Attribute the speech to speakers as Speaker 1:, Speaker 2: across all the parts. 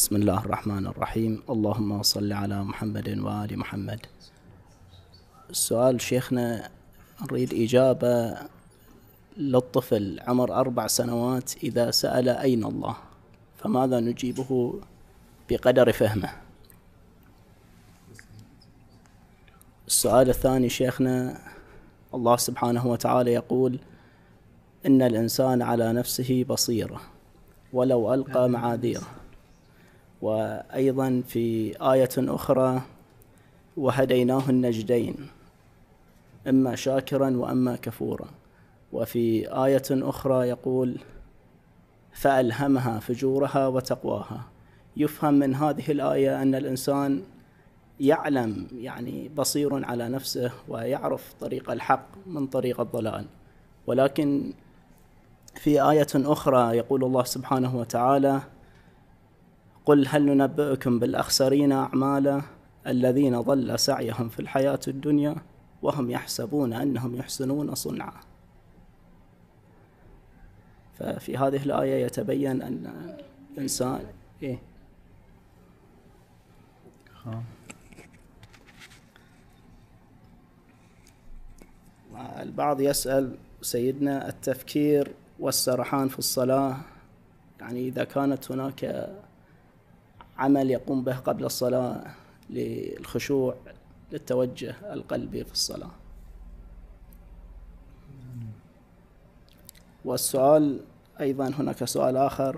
Speaker 1: بسم الله الرحمن الرحيم. اللهم صل على محمد وآل محمد. السؤال شيخنا، نريد إجابة للطفل عمر 4 سنوات إذا سأل أين الله، فماذا نجيبه بقدر فهمه؟ السؤال الثاني شيخنا، الله سبحانه وتعالى يقول إن الإنسان على نفسه بصيرة ولو ألقى معاذيره، وأيضا في آية أخرى وهديناه النجدين إما شاكرا وإما كفورا، وفي آية أخرى يقول فألهمها فجورها وتقواها. يفهم من هذه الآية أن الإنسان يعلم، يعني بصير على نفسه ويعرف طريق الحق من طريق الضلال، ولكن في آية أخرى يقول الله سبحانه وتعالى قل هل ننبئكم بالأخسرين أعمالا الذين ضل سعيهم في الحياة الدنيا وهم يحسبون أنهم يحسنون صنعا. ففي هذه الآية يتبين أن الإنسان البعض يسأل سيدنا التفكير والسرحان في الصلاة، يعني إذا كانت هناك عمل يقوم به قبل الصلاة للخشوع للتوجه القلبي في الصلاة. والسؤال أيضا هناك سؤال آخر،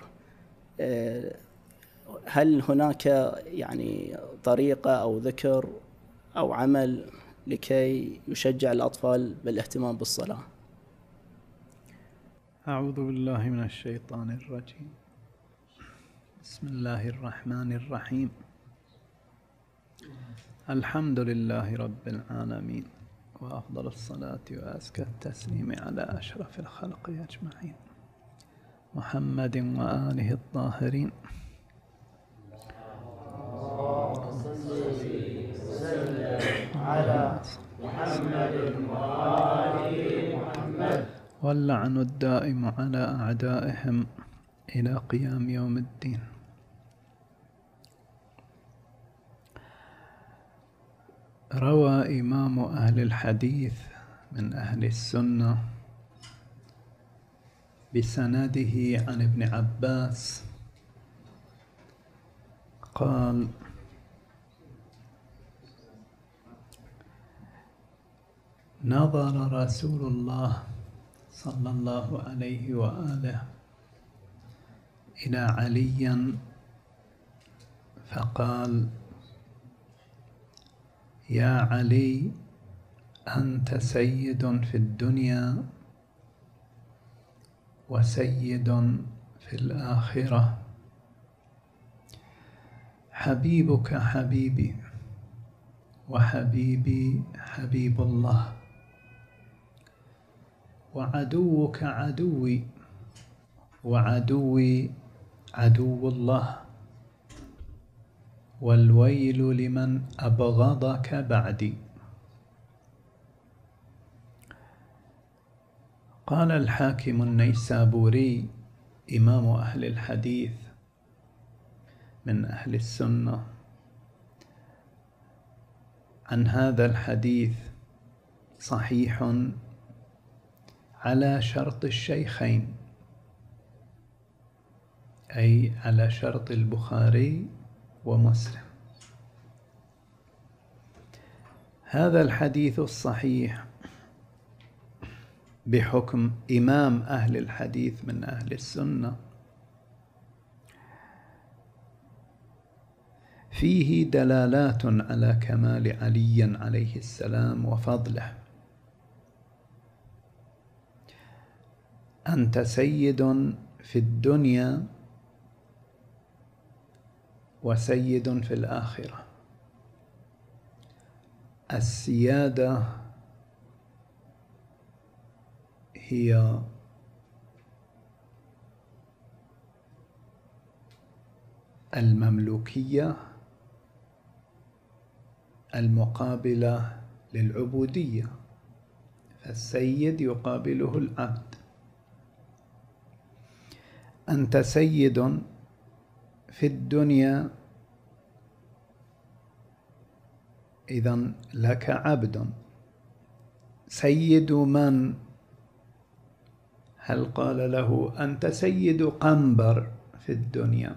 Speaker 1: هل هناك يعني طريقة أو ذكر أو عمل لكي يشجع الأطفال بالاهتمام بالصلاة؟
Speaker 2: أعوذ بالله من الشيطان الرجيم. بسم الله الرحمن الرحيم. الحمد لله رب العالمين، وأفضل الصلاة وأزكى التسليم على أشرف الخلق أجمعين محمد وآله الطاهرين.
Speaker 3: على محمد وآل محمد،
Speaker 2: واللعن الدائم على أعدائهم إلى قيام يوم الدين. روى إمام أهل الحديث من أهل السنة بسنده عن ابن عباس قال نظر رسول الله صلى الله عليه وآله إلى علي فقال يا علي أنت سيد في الدنيا وسيد في الآخرة، حبيبك حبيبي وحبيبي حبيب الله، وعدوك عدوي وعدوي عدو الله، والويل لمن أبغضك بعدي. قال الحاكم النيسابوري إمام أهل الحديث من أهل السنة عن هذا الحديث صحيح على شرط الشيخين، أي على شرط البخاري ومسلم. هذا الحديث الصحيح بحكم إمام أهل الحديث من أهل السنة فيه دلالات على كمال علي عليه السلام وفضله. أنت سيد في الدنيا وسيد في الآخرة. السيادة هي المملوكية المقابلة للعبودية، فالسيد يقابله العبد. أنت سيد في الدنيا إذن لك عبد. سيد من؟ هل قال له أنت سيد قنبر في الدنيا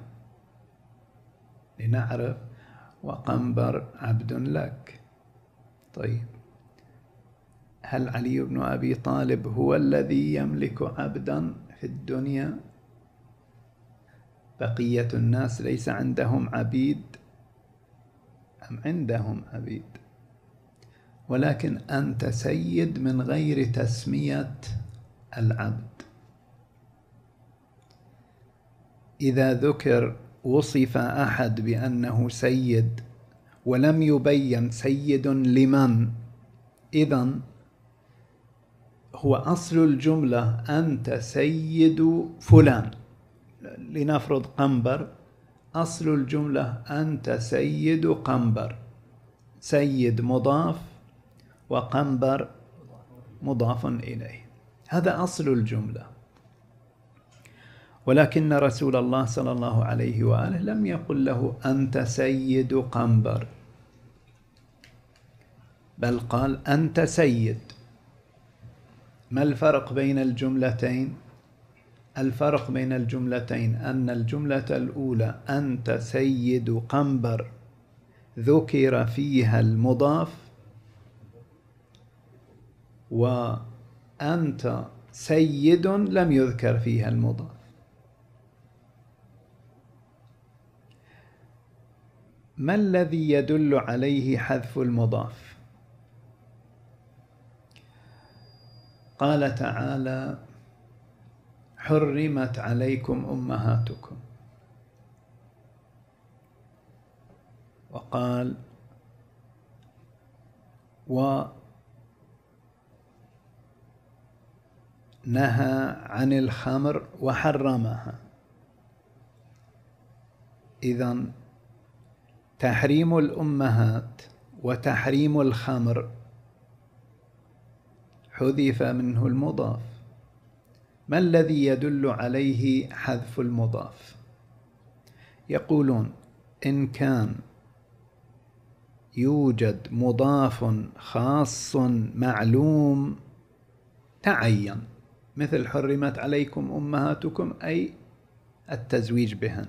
Speaker 2: لنعرف، وقنبر عبد لك. طيب، هل علي بن أبي طالب هو الذي يملك عبدا في الدنيا؟ بقية الناس ليس عندهم عبيد؟ أم عندهم عبيد؟ ولكن أنت سيد من غير تسمية العبد. إذا ذكر وصف أحد بأنه سيد ولم يبين سيد لمن، إذن هو أصل الجملة أنت سيد فلان. لنفرض قنبر، أصل الجملة أنت سيد قنبر، سيد مضاف وقنبر مضاف إليه، هذا أصل الجملة. ولكن رسول الله صلى الله عليه وآله لم يقل له أنت سيد قنبر، بل قال أنت سيد. ما الفرق بين الجملتين؟ الفرق بين الجملتين أن الجملة الأولى أنت سيد قنبر ذكر فيها المضاف، وأنت سيد لم يذكر فيها المضاف. ما الذي يدل عليه حذف المضاف؟ قال تعالى حرمت عليكم أمهاتكم، وقال ونهى عن الخمر وحرمها. إذن تحريم الأمهات وتحريم الخمر حذف منه المضاف. ما الذي يدل عليه حذف المضاف؟ يقولون إن كان يوجد مضاف خاص معلوم تعين، مثل حرمت عليكم أمهاتكم أي التزويج بهن،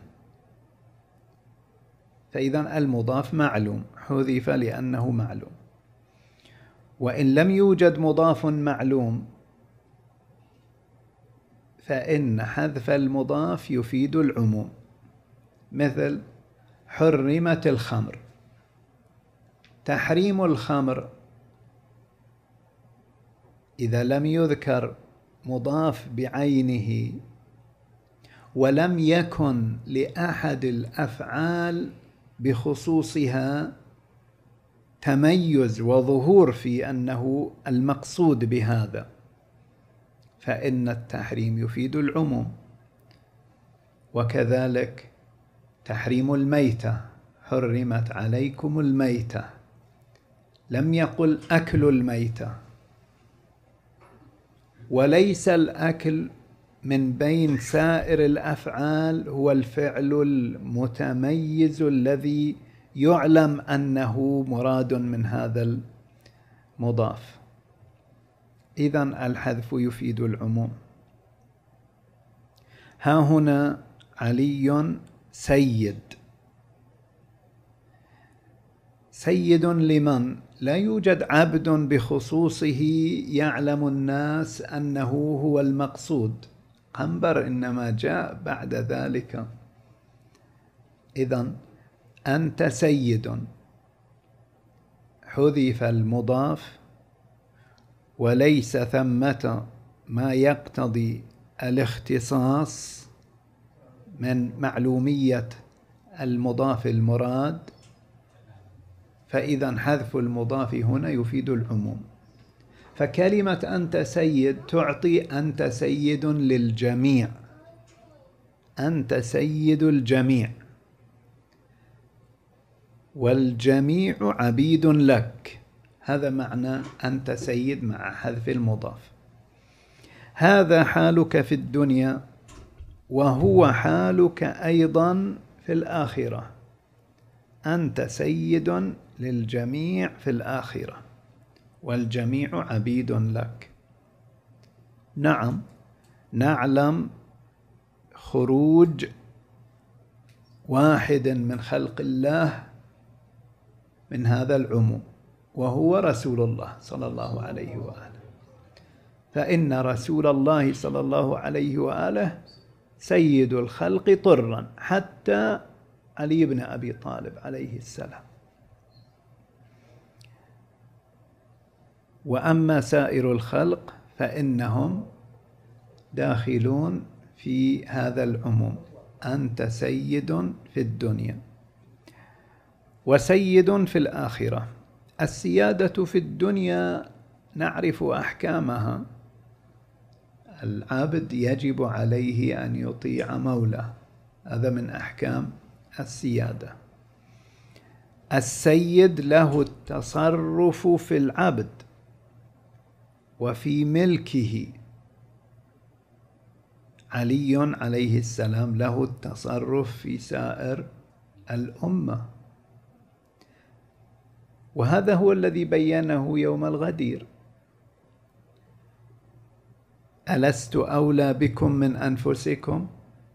Speaker 2: فإذا المضاف معلوم حذف لأنه معلوم. وإن لم يوجد مضاف معلوم فإن حذف المضاف يفيد العموم، مثل حرمت الخمر. تحريم الخمر إذا لم يذكر مضاف بعينه ولم يكن لأحد الأفعال بخصوصها تميز وظهور في أنه المقصود بهذا، فإن التحريم يفيد العموم. وكذلك تحريم الميتة، حرمت عليكم الميتة، لم يقل أكل الميتة، وليس الأكل من بين سائر الأفعال هو الفعل المتميز الذي يعلم أنه مراد من هذا المضاف. إذن الحذف يفيد العموم. ها هنا علي سيد. سيد لمن؟ لا يوجد عبد بخصوصه يعلم الناس أنه هو المقصود، قنبر إنما جاء بعد ذلك. إذن أنت سيد حذف المضاف، وليس ثمة ما يقتضي الاختصاص من معلومية المضاف المراد، فإذا حذف المضاف هنا يفيد العموم. فكلمة أنت سيد تعطي أنت سيد للجميع، أنت سيد الجميع، والجميع عبيد لك. هذا معنى أنت سيد مع حذف المضاف. هذا حالك في الدنيا، وهو حالك أيضا في الآخرة، أنت سيد للجميع في الآخرة والجميع عبيد لك. نعم، نعلم خروج واحد من خلق الله من هذا العموم، وهو رسول الله صلى الله عليه وآله، فإن رسول الله صلى الله عليه وآله سيد الخلق طرا حتى علي بن أبي طالب عليه السلام. وأما سائر الخلق فإنهم داخلون في هذا العموم، أنت سيد في الدنيا وسيد في الآخرة. السيادة في الدنيا نعرف أحكامها، العبد يجب عليه أن يطيع مولاه، هذا من أحكام السيادة. السيد له التصرف في العبد وفي ملكه، علي عليه السلام له التصرف في سائر الأمة، وهذا هو الذي بينه يوم الغدير: ألست أولى بكم من أنفسكم؟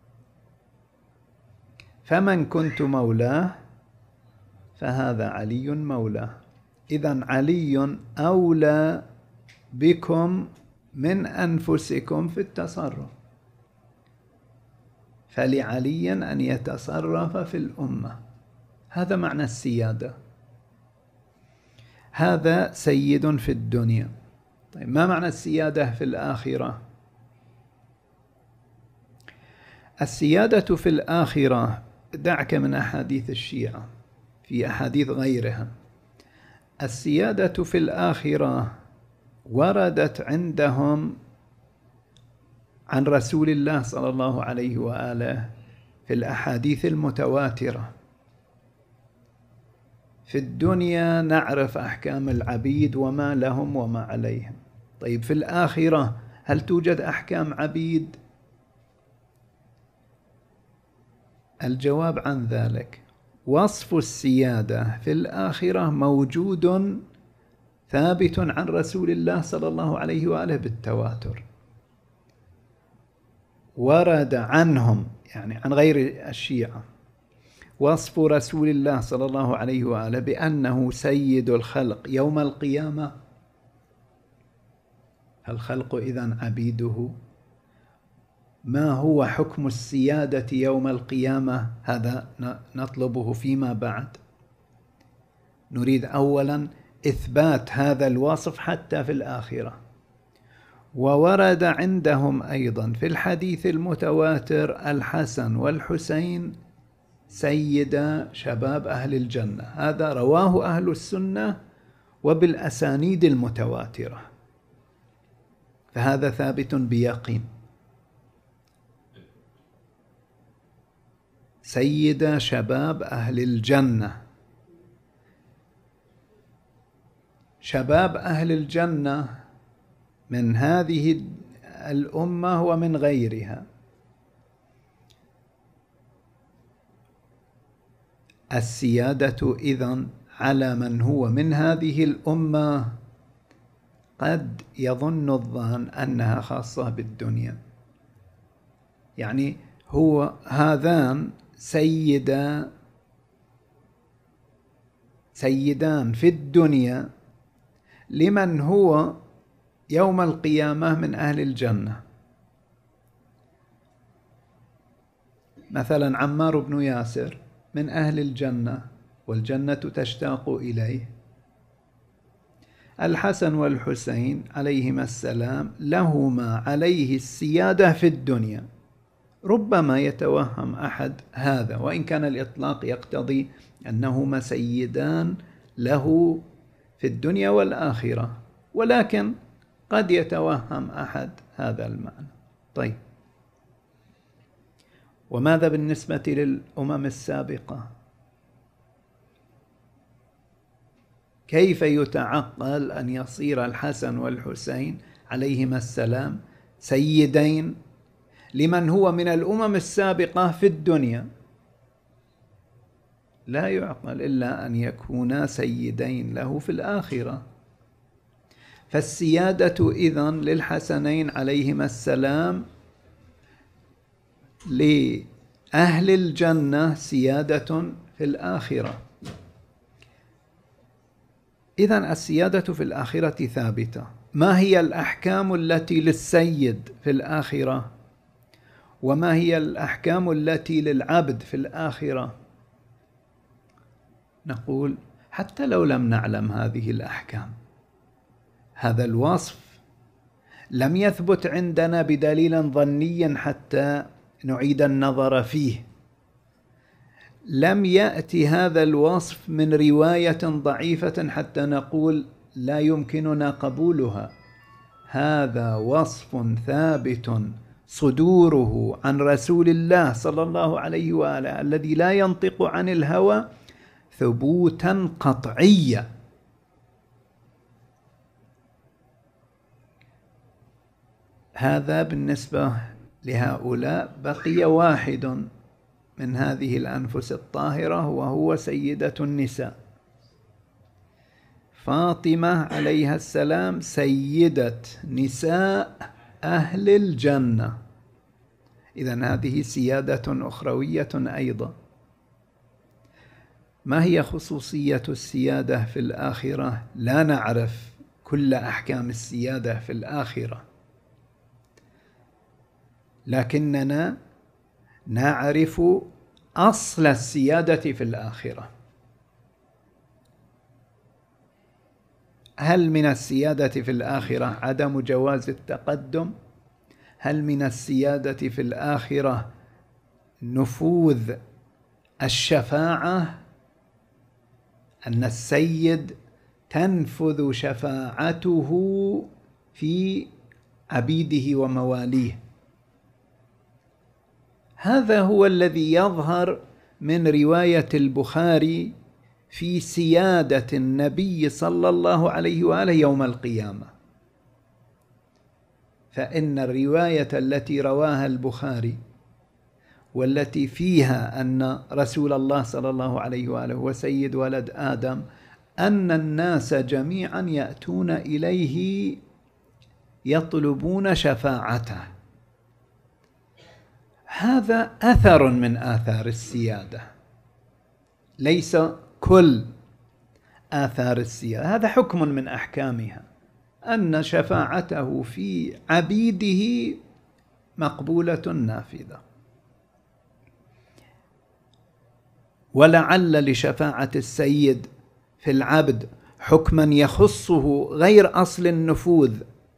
Speaker 2: فمن كنت مولاه فهذا علي مولاه. إذن علي أولى بكم من أنفسكم في التصرف، فلعلي أن يتصرف في الأمة. هذا معنى السيادة، هذا سيد في الدنيا. طيب، ما معنى السيادة في الآخرة؟ السيادة في الآخرة، دعك من أحاديث الشيعة، في أحاديث غيرها. السيادة في الآخرة وردت عندهم عن رسول الله صلى الله عليه وآله في الأحاديث المتواترة. في الدنيا نعرف أحكام العبيد وما لهم وما عليهم. طيب، في الآخرة هل توجد أحكام عبيد؟ الجواب عن ذلك: وصف السيادة في الآخرة موجود ثابت عن رسول الله صلى الله عليه وآله بالتواتر، ورد عنهم يعني عن غير الشيعة وصف رسول الله صلى الله عليه وآله بأنه سيد الخلق يوم القيامة. الخلق إذن عبيده. ما هو حكم السيادة يوم القيامة؟ هذا نطلبه فيما بعد. نريد أولا إثبات هذا الوصف حتى في الآخرة. وورد عندهم أيضا في الحديث المتواتر: الحسن والحسين سيدا شباب أهل الجنة. هذا رواه أهل السنة وبالأسانيد المتواترة، فهذا ثابت بيقين. سيدا شباب أهل الجنة. شباب أهل الجنة من هذه الأمة ومن غيرها. السيادة إذن على من هو من هذه الأمة قد يظن الظان أنها خاصة بالدنيا، يعني هو هذان سيدان في الدنيا لمن هو يوم القيامة من أهل الجنة. مثلا عمار بن ياسر من أهل الجنة والجنة تشتاق إليه. الحسن والحسين عليهما السلام لهما عليه السيادة في الدنيا. ربما يتوهم أحد هذا، وإن كان الإطلاق يقتضي أنهما سيدان له في الدنيا والآخرة، ولكن قد يتوهم أحد هذا المعنى. طيب، وماذا بالنسبة للأمم السابقة؟ كيف يتعقل أن يصير الحسن والحسين عليهما السلام سيدين لمن هو من الأمم السابقة في الدنيا؟ لا يعقل إلا أن يكونا سيدين له في الآخرة. فالسيادة إذن للحسنين عليهما السلام لأهل الجنة سيادة في الآخرة. إذن السيادة في الآخرة ثابتة. ما هي الأحكام التي للسيد في الآخرة؟ وما هي الأحكام التي للعبد في الآخرة؟ نقول حتى لو لم نعلم هذه الأحكام، هذا الوصف لم يثبت عندنا بدليل ظني حتى نعيد النظر فيه. لم يأتي هذا الوصف من رواية ضعيفة حتى نقول لا يمكننا قبولها. هذا وصف ثابت صدوره عن رسول الله صلى الله عليه وآله الذي لا ينطق عن الهوى ثبوتا قطعيا. هذا بالنسبة لهؤلاء. بقي واحد من هذه الأنفس الطاهرة وهو سيدة النساء، فاطمة عليها السلام سيدة نساء أهل الجنة. إذن هذه سيادة أخروية أيضا. ما هي خصوصية السيادة في الآخرة؟ لا نعرف كل أحكام السيادة في الآخرة، لكننا نعرف أصل السيادة في الآخرة. هل من السيادة في الآخرة عدم جواز التقدم؟ هل من السيادة في الآخرة نفوذ الشفاعة، أن السيد تنفذ شفاعته في عبيده ومواليه؟ هذا هو الذي يظهر من رواية البخاري في سيادة النبي صلى الله عليه وآله يوم القيامة. فإن الرواية التي رواها البخاري والتي فيها أن رسول الله صلى الله عليه وآله هو سيد ولد آدم، أن الناس جميعا يأتون إليه يطلبون شفاعته. هذا أثر من آثار السيادة، ليس كل آثار السيادة. هذا حكم من أحكامها، أن شفاعته في عبيده مقبولة نافذة. ولعل لشفاعة السيد في العبد حكما يخصه غير أصل النفوذ.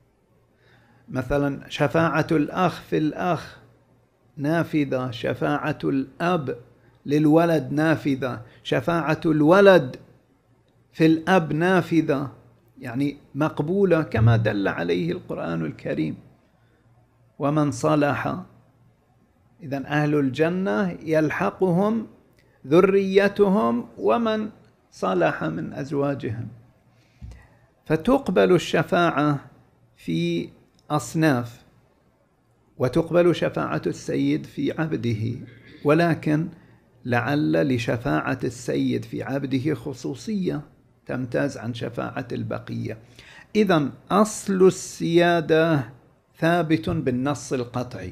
Speaker 2: مثلا شفاعة الأخ في الأخ نافذة، شفاعة الأب للولد نافذة، شفاعة الولد في الأب نافذة، يعني مقبولة كما دل عليه القرآن الكريم. ومن صلح، إذن أهل الجنة يلحقهم ذريتهم ومن صلح من أزواجهم. فتقبل الشفاعة في أصناف، وتقبل شفاعة السيد في عبده، ولكن لعل لشفاعة السيد في عبده خصوصية تمتاز عن شفاعة البقية. إذن أصل السيادة ثابت بالنص القطعي.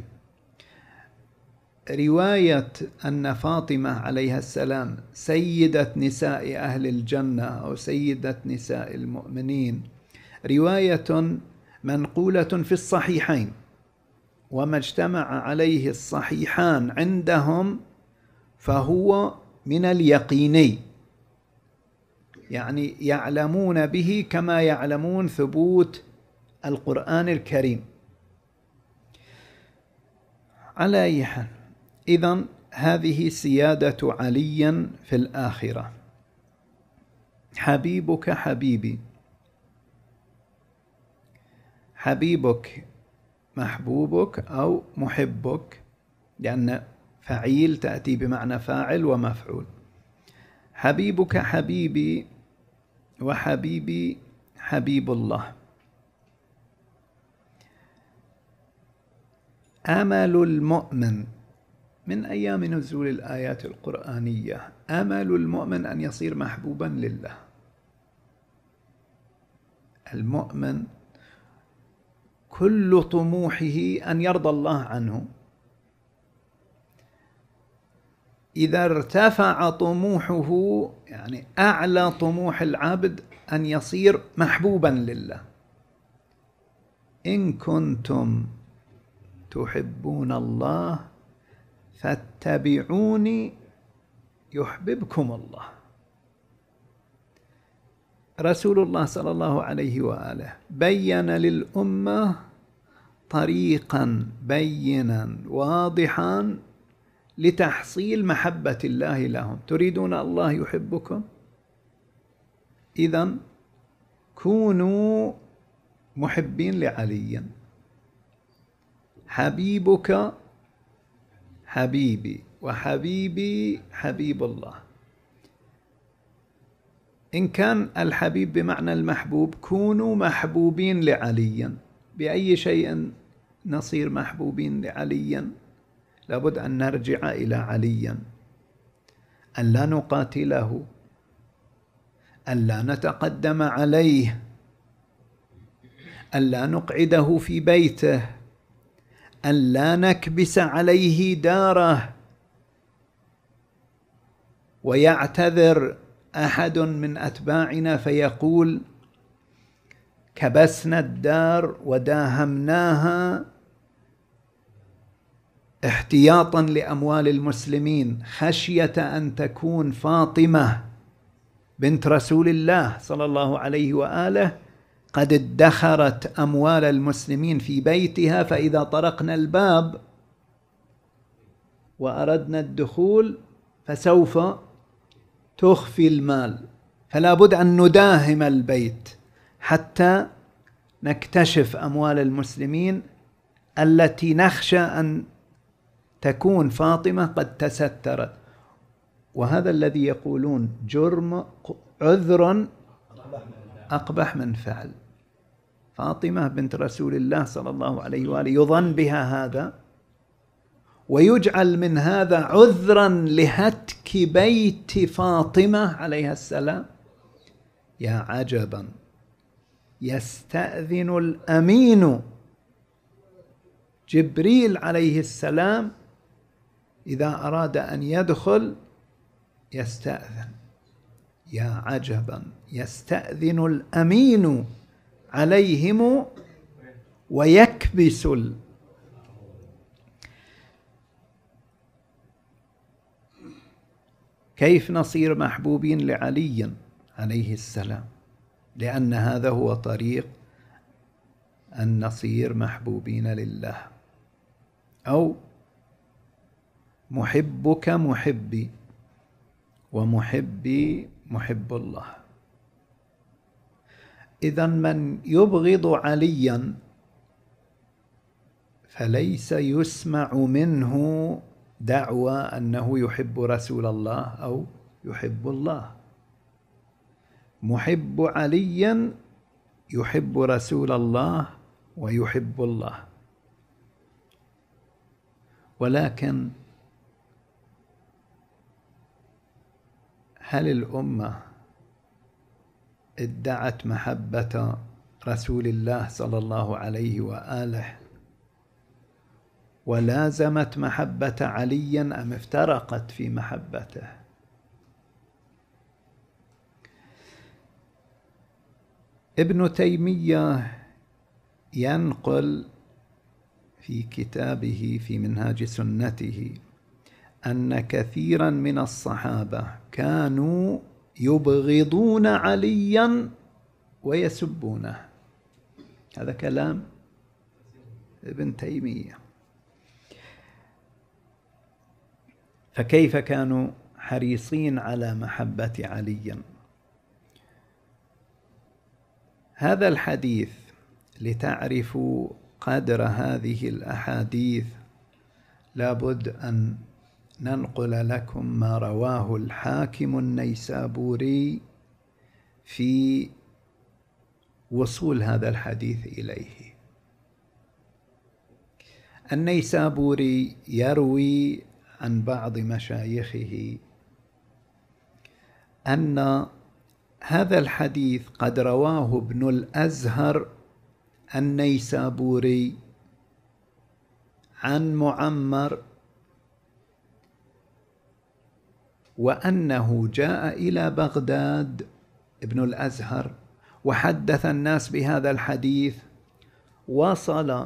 Speaker 2: رواية أن فاطمة عليها السلام سيدة نساء أهل الجنة أو سيدة نساء المؤمنين رواية منقولة في الصحيحين، وما اجتمع عليه الصحيحان عندهم فهو من اليقيني، يعني يعلمون به كما يعلمون ثبوت القرآن الكريم. على أي حال، إذن هذه سيادة علي في الآخرة. حبيبك حبيبي، حبيبك محبوبك أو محبك، لأن فعيل تأتي بمعنى فاعل ومفعول. حبيبك حبيبي، وحبيبي حبيب الله. أمل المؤمن من أيام نزول الآيات القرآنية أمل المؤمن أن يصير محبوبا لله. المؤمن كل طموحه أن يرضى الله عنه. إذا ارتفع طموحه، يعني أعلى طموح العبد أن يصير محبوبا لله. إن كنتم تحبون الله فاتبعوني يحببكم الله. رسول الله صلى الله عليه وآله بين للأمة طريقا بينا واضحا لتحصيل محبة الله لهم. تريدون الله يحبكم؟ إذن كونوا محبين لعلي. حبيبك حبيبي وحبيبي حبيب الله. إن كان الحبيب بمعنى المحبوب، كونوا محبوبين لعلي. بأي شيء نصير محبوبين لعلي؟ لابد أن نرجع إلى علي، أن لا نقاتله، أن لا نتقدم عليه، أن لا نقعده في بيته، أن لا نكبس عليه داره. ويعتذر أحد من أتباعنا فيقول: كبسنا الدار وداهمناها احتياطا لأموال المسلمين خشية أن تكون فاطمة بنت رسول الله صلى الله عليه وآله قد ادخرت أموال المسلمين في بيتها، فإذا طرقنا الباب وأردنا الدخول فسوف تخفي المال، فلا بد أن نداهم البيت حتى نكتشف أموال المسلمين التي نخشى أن تكون فاطمة قد تسترت. وهذا الذي يقولون جرم عذر أقبح من فعل. فاطمة بنت رسول الله صلى الله عليه وآله يظن بها هذا، ويجعل من هذا عذرا لهتك بيت فاطمة عليها السلام. يا عجبا، يستأذن الأمين جبريل عليه السلام إذا أراد أن يدخل يستأذن. يا عجبا، يستأذن الأمين عليهم ويكبس كيف نصير محبوبين لعلي عليه السلام؟ لأن هذا هو طريق أن نصير محبوبين لله. أو محبك محبي ومحبي محب الله. إذن من يبغض عليا فليس يسمع منه دعوى أنه يحب رسول الله أو يحب الله. محب علي يحب رسول الله ويحب الله. ولكن هل الأمة ادعت محبة رسول الله صلى الله عليه وآله ولازمت محبة علي أم افترقت في محبته؟ ابن تيمية ينقل في كتابه في منهاج سنته أن كثيرا من الصحابة كانوا يبغضون عليا ويسبونه. هذا كلام ابن تيمية. فكيف كانوا حريصين على محبة علي؟ هذا الحديث لتعرفوا قدر هذه الأحاديث لابد أن ننقل لكم ما رواه الحاكم النيسابوري في وصول هذا الحديث إليه. النيسابوري يروي عن بعض مشايخه أن هذا الحديث قد رواه ابن الأزهر النيسابوري عن معمر، وأنه جاء إلى بغداد ابن الأزهر وحدث الناس بهذا الحديث. وصل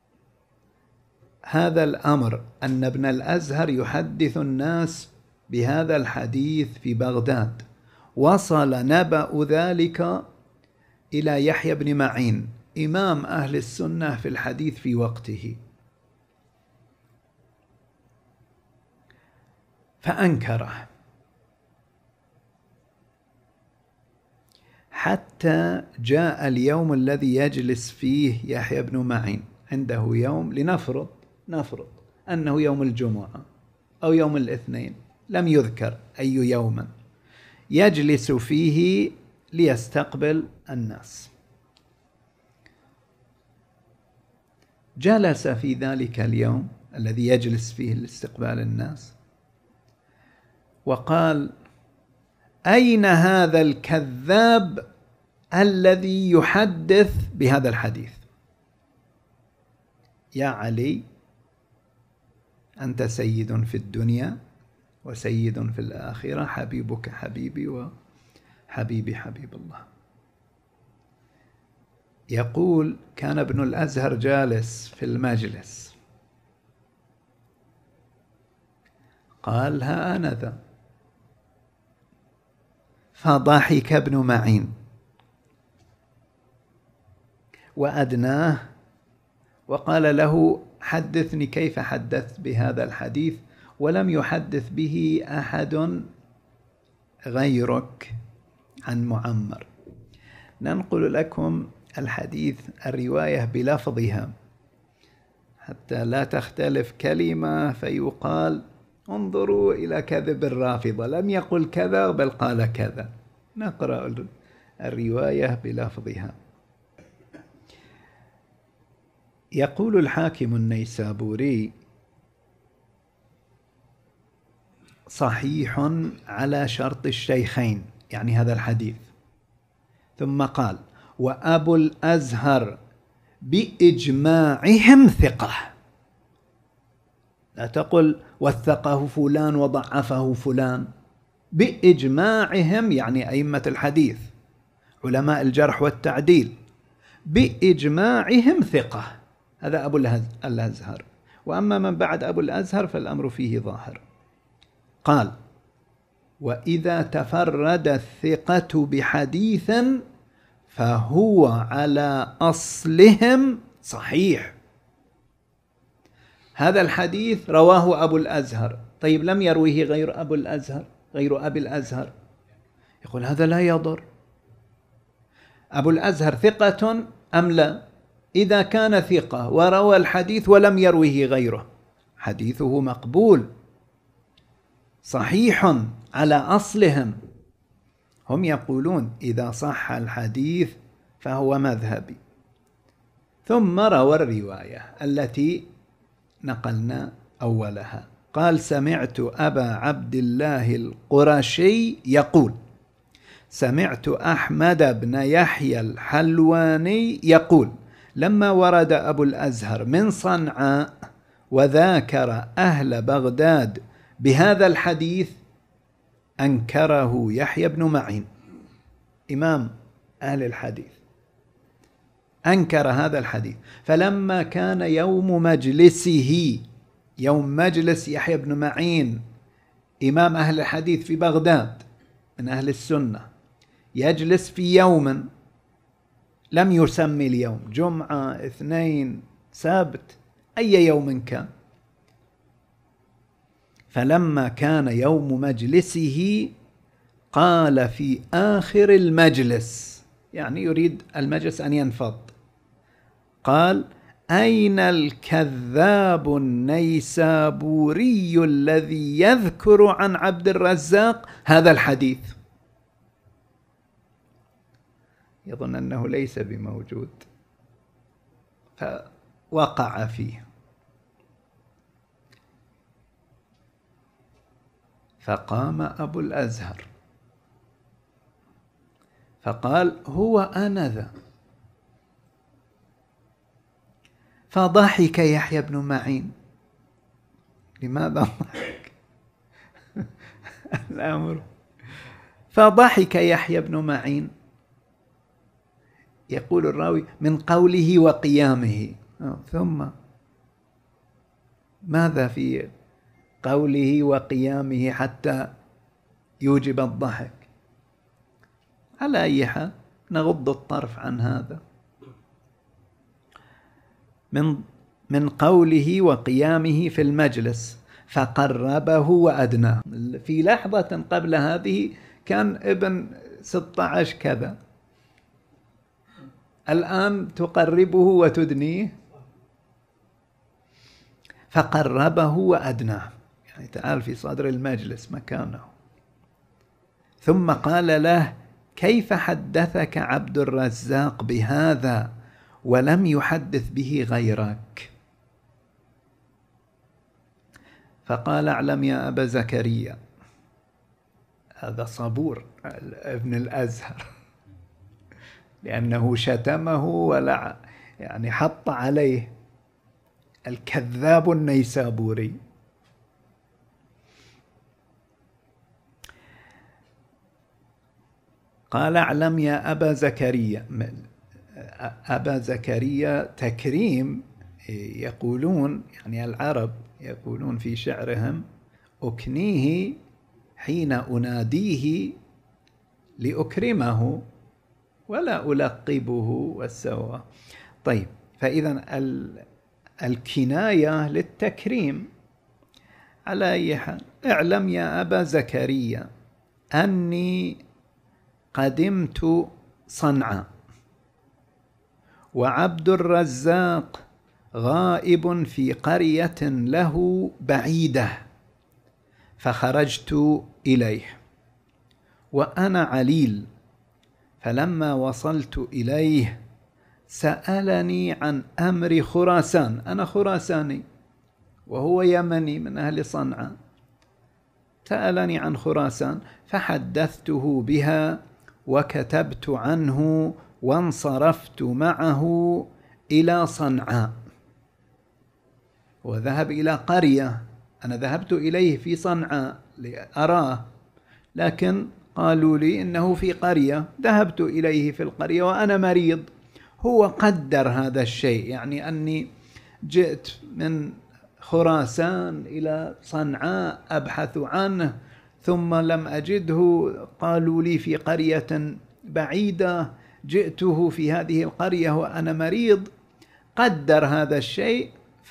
Speaker 2: هذا الأمر أن ابن الأزهر يحدث الناس بهذا الحديث في بغداد، وصل نبأ ذلك إلى يحيى بن معين إمام أهل السنة في الحديث في وقته، فأنكره حتى جاء اليوم الذي يجلس فيه يحيى بن معين عنده يوم، لنفرض أنه يوم الجمعة أو يوم الاثنين، لم يذكر أي يوم يجلس فيه ليستقبل الناس. جلس في ذلك اليوم الذي يجلس فيه لاستقبال الناس وقال: أين هذا الكذاب الذي يحدث بهذا الحديث؟ يا علي، أنت سيد في الدنيا وسيد في الآخرة، حبيبك حبيبي وحبيبي حبيب الله. يقول: كان ابن الأزهر جالس في المجلس، قال: ها أنا ذا. فضحك ابن معين وأدناه وقال له: حدثني كيف حدثت بهذا الحديث ولم يحدث به أحد غيرك عن معمر. ننقل لكم الحديث الرواية بلفظها حتى لا تختلف كلمة فيقال انظروا إلى كذب الرافضة، لم يقل كذا بل قال كذا. نقرأ الرواية بلفظها. يقول الحاكم النيسابوري: صحيح على شرط الشيخين، يعني هذا الحديث. ثم قال: وأبو الأزهر بإجماعهم ثقة. لا تقل وثقه فلان وضعفه فلان، بإجماعهم يعني أئمة الحديث علماء الجرح والتعديل، بإجماعهم ثقة. هذا أبو الأزهر. وأما من بعد أبو الأزهر فالأمر فيه ظاهر. قال: وإذا تفرد الثقة بحديث فهو على أصلهم صحيح. هذا الحديث رواه أبو الأزهر، طيب لم يرويه غير أبي الأزهر، يقول هذا لا يضر. أبو الأزهر ثقة أم لا؟ إذا كان ثقة وروى الحديث ولم يرويه غيره حديثه مقبول صحيح على أصلهم. هم يقولون إذا صح الحديث فهو مذهبي. ثم روى الرواية التي نقلنا أولها. قال: سمعت أبا عبد الله القرشي يقول: سمعت أحمد بن يحيى الحلواني يقول: لما ورد أبو الأزهر من صنعاء وذاكر أهل بغداد بهذا الحديث أنكره يحيى بن معين إمام أهل الحديث، أنكر هذا الحديث. فلما كان يوم مجلسه، يوم مجلس يحيى بن معين إمام أهل الحديث في بغداد من أهل السنة، يجلس في يوم لم يسمي اليوم، جمعة، اثنين، سبت، أي يوم كان. فلما كان يوم مجلسه قال في آخر المجلس، يعني يريد المجلس أن ينفض، قال: أين الكذاب النيسابوري الذي يذكر عن عبد الرزاق هذا الحديث؟ يظن أنه ليس بموجود فوقع فيه. فقام أبو الأزهر فقال: هو أنا ذا. فضحك يحيى بن معين. لماذا ضحك؟ الأمر. فضحك يحيى بن معين، يقول الراوي، من قوله وقيامه. ثم ماذا في قوله وقيامه حتى يوجب الضحك؟ على أي حال نغض الطرف عن هذا. من قوله وقيامه في المجلس فقربه وأدناه. في لحظة قبل هذه كان ابن 16 كذا، الآن تقربه وتدنيه. فقربه وأدناه، يعني تعال في صدر المجلس مكانه. ثم قال له: كيف حدثك عبد الرزاق بهذا ولم يحدث به غيرك؟ فقال: اعلم يا أبا زكريا، هذا صبور ابن الأزهر، لأنه شتمه ولا يعني حط عليه الكذاب النيسابوري. قال: اعلم يا أبا زكريا. أبا زكريا تكريم، يقولون يعني العرب يقولون في شعرهم: أكنيه حين أناديه لأكرمه ولا ألقبه والسوى. طيب، فإذا الكناية للتكريم. على أي حال، اعلم يا أبا زكريا أني قدمت صنعاء وعبد الرزاق غائب في قرية له بعيدة، فخرجت إليه وأنا عليل، فلما وصلت إليه سألني عن أمر خراسان. أنا خراساني وهو يمني من أهل صنعاء. سألني عن خراسان فحدثته بها وكتبت عنه وانصرفت معه إلى صنعاء. وذهب إلى قرية، أنا ذهبت إليه في صنعاء لأراه، لكن قالوا لي إنه في قرية. ذهبت إليه في القرية وأنا مريض. هو قدر هذا الشيء، يعني أني جئت من خراسان إلى صنعاء أبحث عنه، ثم لم أجده، قالوا لي في قرية بعيدة، جئته في هذه القرية وأنا مريض. قدر هذا الشيء.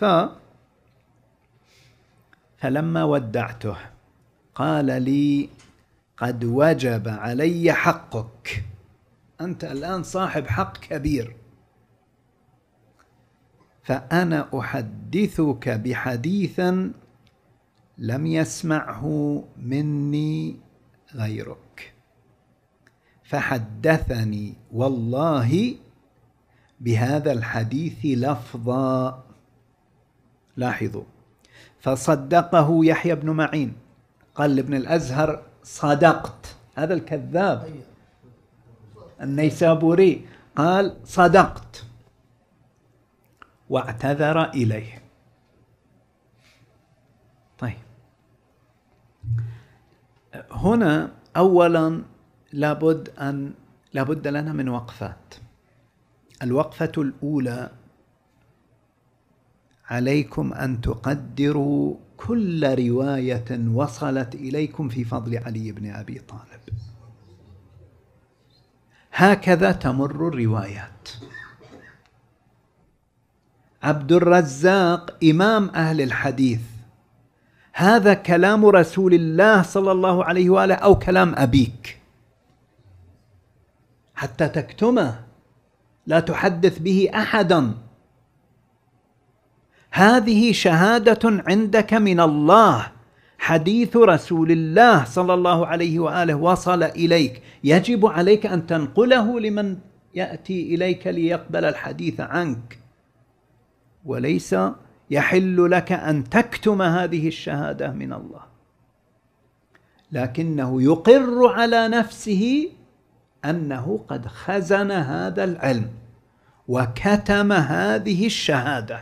Speaker 2: فلما ودعته قال لي: قد وجب علي حقك، أنت الآن صاحب حق كبير، فأنا أحدثك بحديث لم يسمعه مني غيرك. فحدثني والله بهذا الحديث لفظا. لاحظوا، فصدقه يحيى بن معين، قال لابن الأزهر: صدقت. هذا الكذاب النيسابوري قال: صدقت، واعتذر إليه. طيب، هنا أولا لابد لنا من وقفات. الوقفة الأولى: عليكم أن تقدروا كل رواية وصلت إليكم في فضل علي بن أبي طالب. هكذا تمر الروايات. عبد الرزاق إمام أهل الحديث، هذا كلام رسول الله صلى الله عليه وآله أو كلام أبيك؟ حتى تكتمه، لا تحدث به أحدا. هذه شهادة عندك من الله، حديث رسول الله صلى الله عليه وآله وصل إليك، يجب عليك أن تنقله لمن يأتي إليك ليقبل الحديث عنك، وليس يحل لك أن تكتم هذه الشهادة من الله. لكنه يقر على نفسه أنه قد خزن هذا العلم وكتم هذه الشهادة.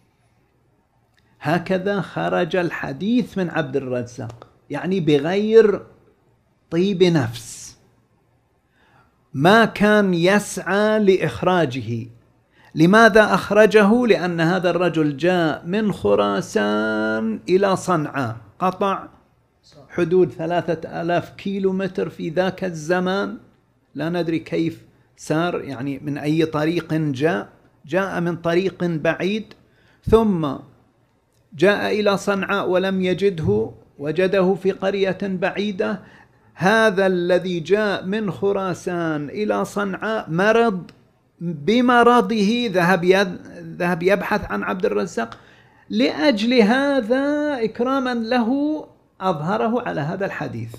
Speaker 2: هكذا خرج الحديث من عبد الرزاق، يعني بغير طيب نفس، ما كان يسعى لإخراجه. لماذا أخرجه؟ لأن هذا الرجل جاء من خراسان إلى صنعاء، قطع حدود 3000 كيلومتر في ذاك الزمان، لا ندري كيف سار، يعني من أي طريق جاء من طريق بعيد، ثم جاء إلى صنعاء ولم يجده، وجده في قرية بعيدة. هذا الذي جاء من خراسان إلى صنعاء مرض، بمرضه ذهب يبحث عن عبد الرزاق. لأجل هذا إكراما له أظهره على هذا الحديث.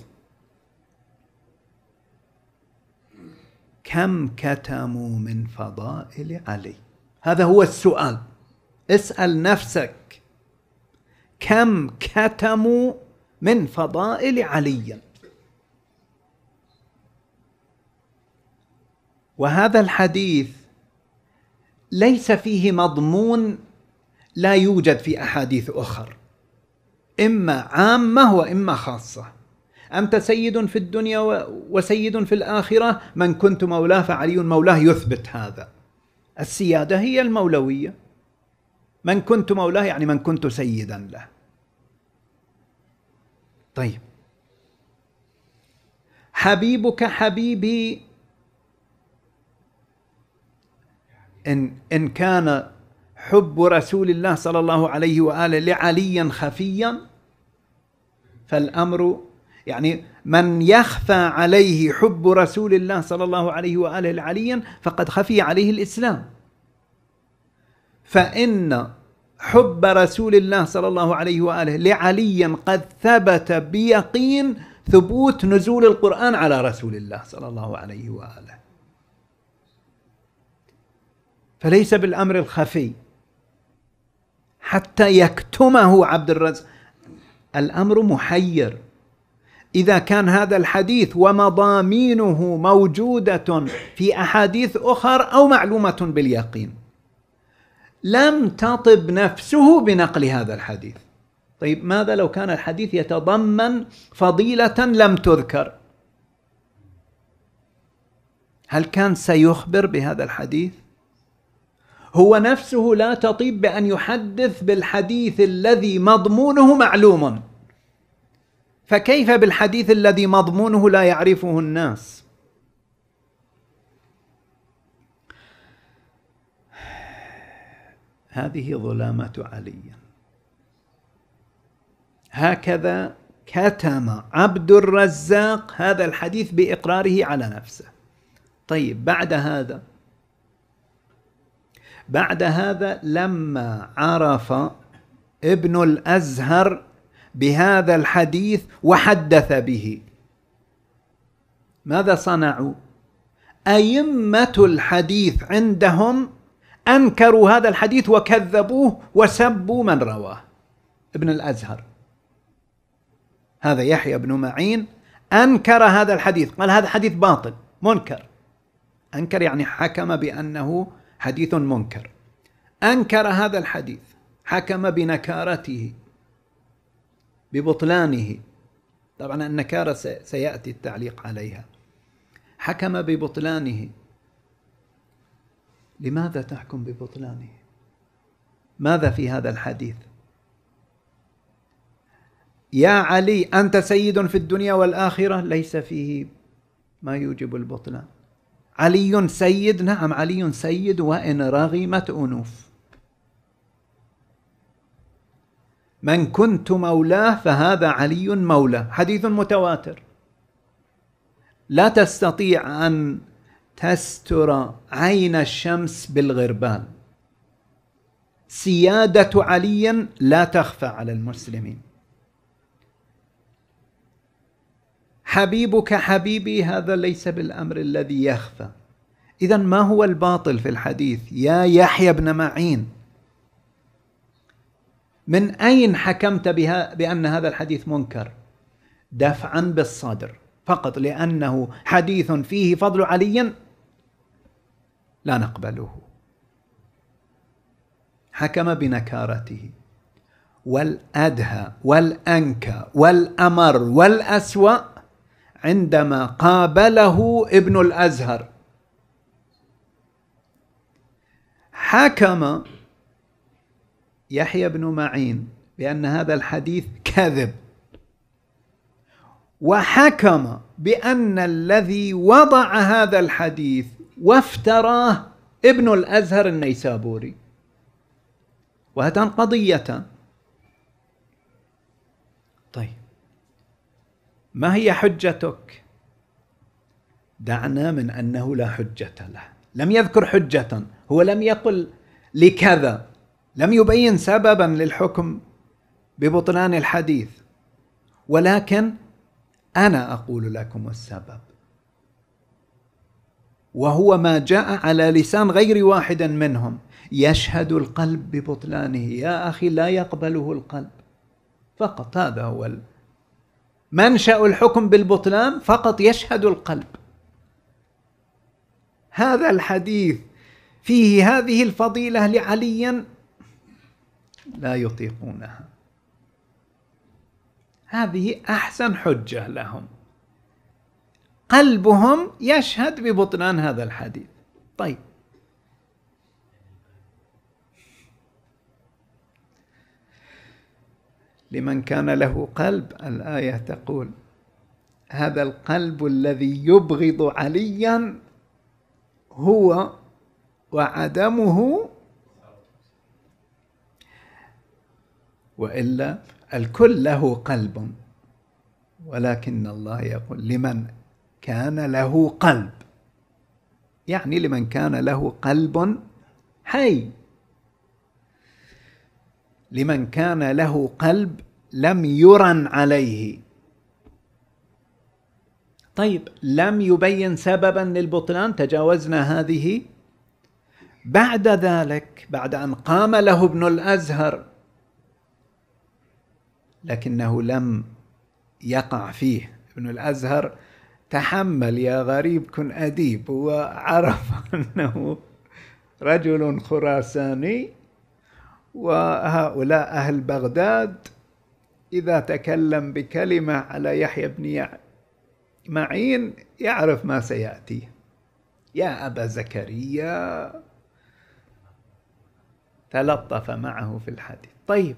Speaker 2: كم كتموا من فضائل علي؟ هذا هو السؤال. اسأل نفسك، كم كتموا من فضائل علي؟ وهذا الحديث ليس فيه مضمون لا يوجد في أحاديث أخرى، إما عامة وإما خاصة. أنت سيد في الدنيا وسيد في الآخرة، من كنت مولاه فعلي مولاه، يثبت هذا. السيادة هي المولوية، من كنت مولاه يعني من كنت سيدا له. طيب، حبيبك حبيبي، إن كان حب رسول الله صلى الله عليه وآله لعلي خفيا، فالأمر يعني من يخفى عليه حب رسول الله صلى الله عليه وآله لعلي فقد خفي عليه الإسلام. فإن حب رسول الله صلى الله عليه وآله لعلي قد ثبت بيقين ثبوت نزول القرآن على رسول الله صلى الله عليه وآله، فليس بالأمر الخفي حتى يكتمه عبد الرزاق. الأمر محير. إذا كان هذا الحديث ومضامينه موجودة في أحاديث أخرى أو معلومة باليقين، لم تطب نفسه بنقل هذا الحديث. طيب، ماذا لو كان الحديث يتضمن فضيلة لم تذكر؟ هل كان سيخبر بهذا الحديث؟ هو نفسه لا تطيب بأن يحدث بالحديث الذي مضمونه معلوم، فكيف بالحديث الذي مضمونه لا يعرفه الناس؟ هذه ظلامة علي. هكذا كتم عبد الرزاق هذا الحديث بإقراره على نفسه. طيب، بعد هذا لما عرف ابن الأزهر بهذا الحديث وحدث به، ماذا صنعوا؟ أئمة الحديث عندهم أنكروا هذا الحديث وكذبوه وسبوا من رواه. ابن الأزهر هذا يحيى بن معين أنكر هذا الحديث، قال هذا حديث باطل منكر. أنكر يعني حكم بأنه حديث منكر. أنكر هذا الحديث، حكم بنكارته، ببطلانه. طبعا النكارة سيأتي التعليق عليها. حكم ببطلانه. لماذا تحكم ببطلانه؟ ماذا في هذا الحديث؟ يا علي أنت سيد في الدنيا والآخرة، ليس فيه ما يوجب البطلان. علي سيد، نعم علي سيد وإن رغمت أنوف. من كنت مولاه فهذا علي مولاه، حديث متواتر. لا تستطيع أن تستر عين الشمس بالغربال. سيادة علي لا تخفى على المسلمين. حبيبك حبيبي، هذا ليس بالأمر الذي يخفى. إذن ما هو الباطل في الحديث يا يحيى بن معين؟ من أين حكمت بأن هذا الحديث منكر؟ دفعا بالصدر فقط لأنه حديث فيه فضل علي لا نقبله. حكم بنكارته. والأدهى والأنكى والأمر والأسوأ عندما قابله ابن الأزهر حكم يحيى بن معين بأن هذا الحديث كذب، وحكم بأن الذي وضع هذا الحديث وافتراه ابن الأزهر النيسابوري. وهاتان قضيتان. طيب ما هي حجتك؟ دعنا من أنه لا حجة له، لم يذكر حجة، هو لم يقل لكذا، لم يبين سببا للحكم ببطلان الحديث، ولكن أنا أقول لكم السبب، وهو ما جاء على لسان غير واحد منهم. يشهد القلب ببطلانه. يا أخي لا يقبله القلب فقط، هذا هو منشأ الحكم بالبطلان، فقط يشهد القلب. هذا الحديث فيه هذه الفضيلة لعلي لا يطيقونها. هذه أحسن حجة لهم، قلبهم يشهد ببطلان هذا الحديث. طيب لمن كان له قلب، الآية تقول هذا القلب الذي يبغض عليا هو وعدمه، وإلا الكل له قلب، ولكن الله يقول لمن كان له قلب، يعني لمن كان له قلب حي، لمن كان له قلب لم يرن عليه. طيب لم يبين سببا للبطلان، تجاوزنا هذه. بعد ذلك بعد أن قام له ابن الأزهر لكنه لم يقع فيه، ابن الأزهر تحمل، يا غريب كن أديب، وعرف أنه رجل خراساني، وهؤلاء أهل بغداد إذا تكلم بكلمة على يحيى بن معين يعرف ما سيأتيه. يا أبا زكريا، تلطف معه في الحديث. طيب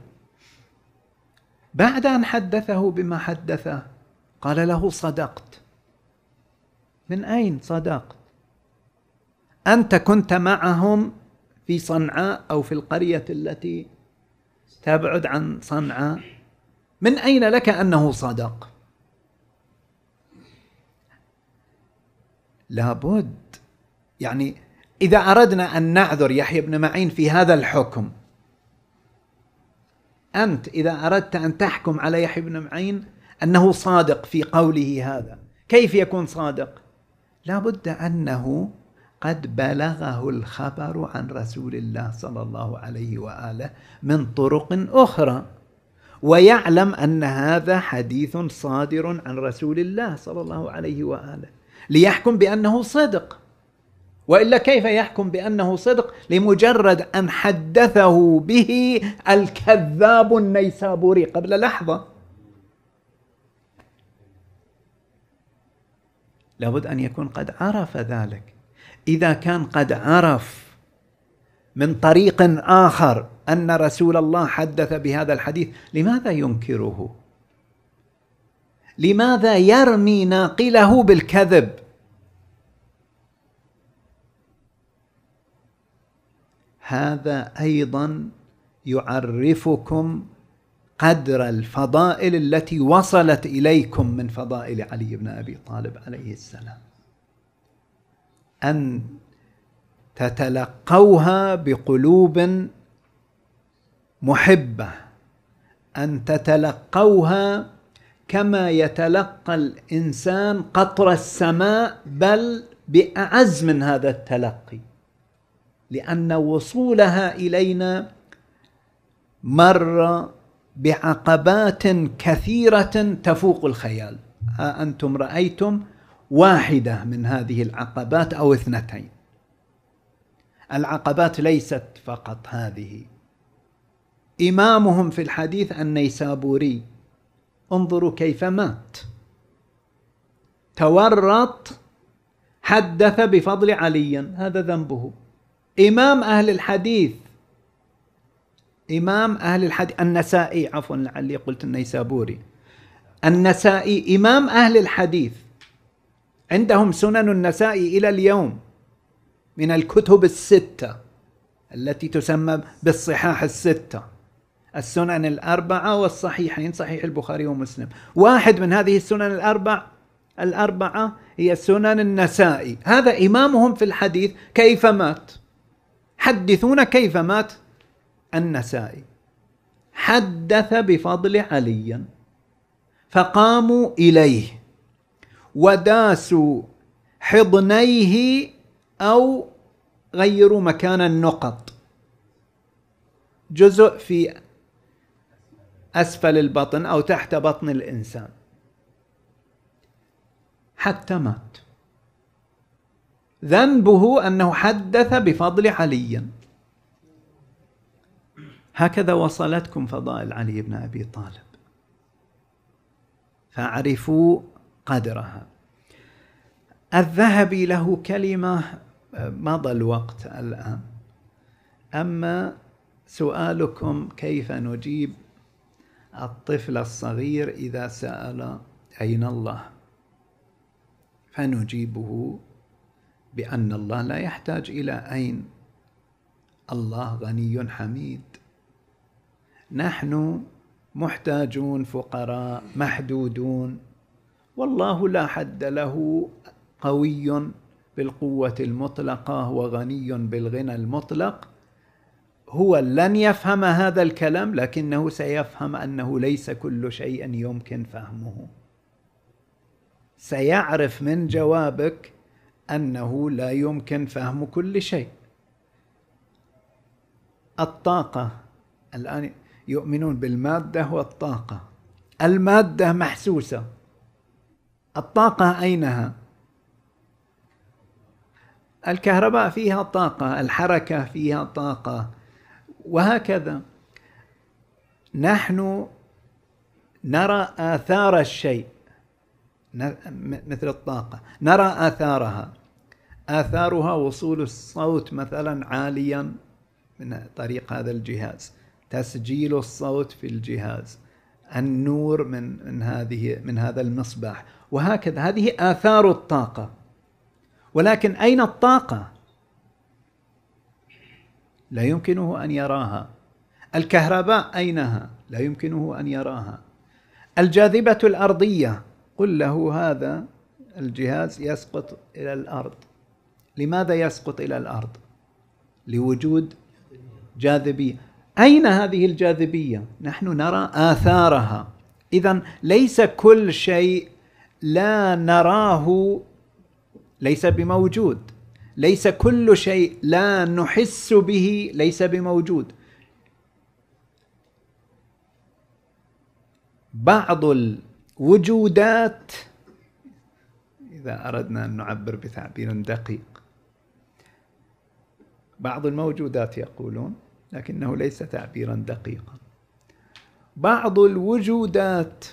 Speaker 2: بعد أن حدثه بما حدثه قال له صدقت. من أين صدقت؟ أنت كنت معهم في صنعاء أو في القرية التي تبعد عن صنعاء، من أين لك أنه صدق؟ لابد، يعني إذا أردنا أن نعذر يحيى بن معين في هذا الحكم، أنت إذا أردت أن تحكم على يحيى بن معين أنه صادق في قوله هذا، كيف يكون صادق؟ لابد أنه قد بلغه الخبر عن رسول الله صلى الله عليه وآله من طرق أخرى، ويعلم أن هذا حديث صادر عن رسول الله صلى الله عليه وآله ليحكم بأنه صدق. وإلا كيف يحكم بأنه صدق لمجرد أن حدثه به الكذاب النيسابوري قبل لحظة؟ لابد أن يكون قد عرف ذلك. إذا كان قد عرف من طريق آخر أن رسول الله حدث بهذا الحديث، لماذا ينكره؟ لماذا يرمي ناقله بالكذب؟ هذا أيضا يعرفكم قدر الفضائل التي وصلت إليكم من فضائل علي بن أبي طالب عليه السلام، أن تتلقوها بقلوب محبة، أن تتلقوها كما يتلقى الإنسان قطر السماء، بل بأعز من هذا التلقي، لأن وصولها إلينا مر بعقبات كثيرة تفوق الخيال. أنتم رأيتم واحدة من هذه العقبات أو اثنتين. العقبات ليست فقط هذه. إمامهم في الحديث النيسابوري، انظروا كيف مات، تورط، حدث بفضل علي، هذا ذنبه. إمام أهل الحديث، إمام أهل الحديث النسائي، عفوا لعلي قلت النيسابوري، النسائي إمام أهل الحديث، عندهم سنن النسائي إلى اليوم من الكتب الستة التي تسمى بالصحاح الستة، السنن الأربعة والصحيحين، صحيح البخاري ومسلم. واحد من هذه السنن الأربعة هي سنن النسائي، هذا إمامهم في الحديث. كيف مات؟ حدثونا كيف مات النسائي. حدث بفضل علي، فقاموا إليه وداسوا حضنيه أو غيروا مكان النقط، جزء في أسفل البطن أو تحت بطن الإنسان، حتى مات. ذنبه أنه حدث بفضل علي. هكذا وصلتكم فضائل علي بن أبي طالب، فاعرفوا قدرها. الذهبي له كلمة، مضى الوقت الآن، أما سؤالكم كيف نجيب الطفل الصغير إذا سأل أين الله، فنجيبه بأن الله لا يحتاج إلى أين، الله غني حميد، نحن محتاجون فقراء محدودون، والله لا حد له، قوي بالقوة المطلقة وغني بالغنى المطلق. هو لن يفهم هذا الكلام، لكنه سيفهم أنه ليس كل شيء يمكن فهمه. سيعرف من جوابك أنه لا يمكن فهم كل شيء. الطاقة، الآن يؤمنون بالمادة والطاقة. المادة محسوسة، الطاقة أينها؟ الكهرباء فيها طاقة، الحركة فيها طاقة، وهكذا. نحن نرى آثار الشيء مثل الطاقة، نرى آثارها. آثارها وصول الصوت مثلا عاليا من طريق هذا الجهاز، تسجيل الصوت في الجهاز، النور من هذا المصباح، وهكذا. هذه آثار الطاقة. ولكن أين الطاقة؟ لا يمكنه أن يراها. الكهرباء أينها؟ لا يمكنه أن يراها. الجاذبة الأرضية، قل له هذا الجهاز يسقط إلى الأرض. لماذا يسقط إلى الأرض؟ لوجود جاذبية. أين هذه الجاذبية؟ نحن نرى آثارها. إذن ليس كل شيء لا نراه ليس بموجود، ليس كل شيء لا نحس به ليس بموجود. بعض الوجودات، إذا أردنا أن نعبر بتعبير دقيق، بعض الموجودات يقولون، لكنه ليس تعبيرا دقيقا، بعض الوجودات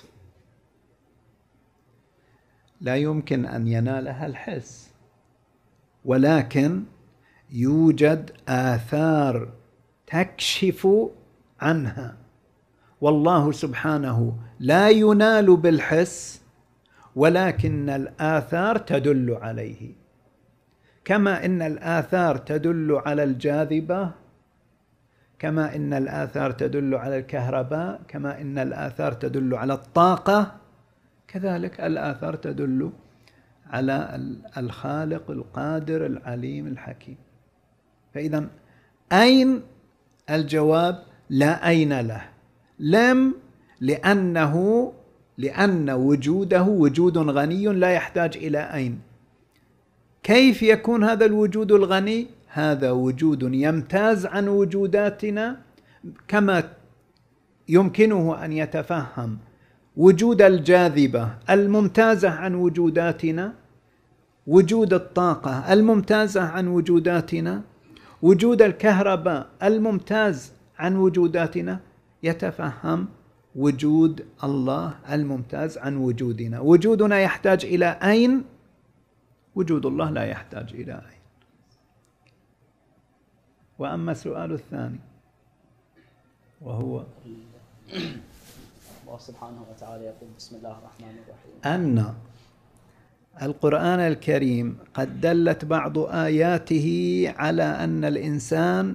Speaker 2: لا يمكن أن ينالها الحس، ولكن يوجد آثار تكشف عنها، والله سبحانه لا ينال بالحس، ولكن الآثار تدل عليه. كما إن الآثار تدل على الجاذبة، كما إن الآثار تدل على الكهرباء، كما إن الآثار تدل على الطاقة، كذلك الآثار تدل على الخالق القادر العليم الحكيم. فإذا أين؟ الجواب لا أين له. لم، لأن وجوده وجود غني لا يحتاج إلى أين. كيف يكون هذا الوجود الغني؟ هذا وجود يمتاز عن وجوداتنا، كما يمكنه أن يتفهم وجود الجاذبة الممتازة عن وجوداتنا، وجود الطاقة الممتازة عن وجوداتنا، وجود الكهرباء الممتاز عن وجوداتنا، يتفهم وجود الله الممتاز عن وجودنا. وجودنا يحتاج إلى أين؟ وجود الله لا يحتاج إلى أين. وأما السؤال الثاني وهو
Speaker 1: الله سبحانه وتعالى يقول بسم الله الرحمن الرحيم
Speaker 2: أن القرآن الكريم قد دلت بعض آياته على أن الإنسان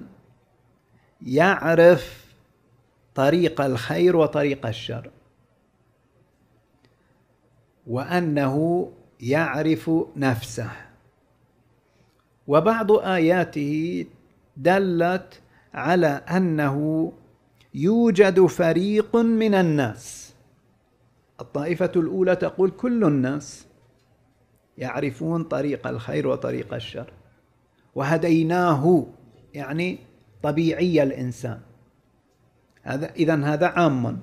Speaker 2: يعرف طريق الخير وطريق الشر، وأنه يعرف نفسه. وبعض آياته دلت على أنه يوجد فريق من الناس. الطائفة الأولى تقول كل الناس يعرفون طريق الخير وطريق الشر، وهديناه يعني طبيعي الإنسان، إذن هذا عام.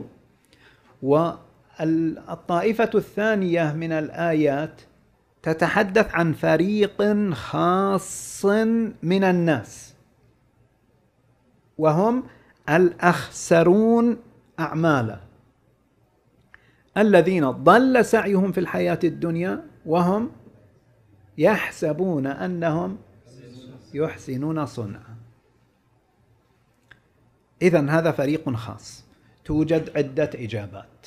Speaker 2: والطائفة الثانية من الآيات تتحدث عن فريق خاص من الناس، وهم الأخسرون أعمالا، الذين ضل سعيهم في الحياة الدنيا وهم يحسبون أنهم يحسنون صنعا. إذن هذا فريق خاص. توجد عدة إجابات.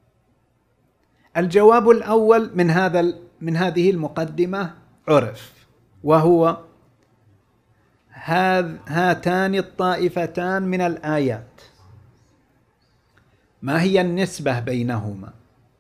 Speaker 2: الجواب الأول من هذه المقدمة عرف، وهو هاتان الطائفتان من الآيات ما هي النسبة بينهما؟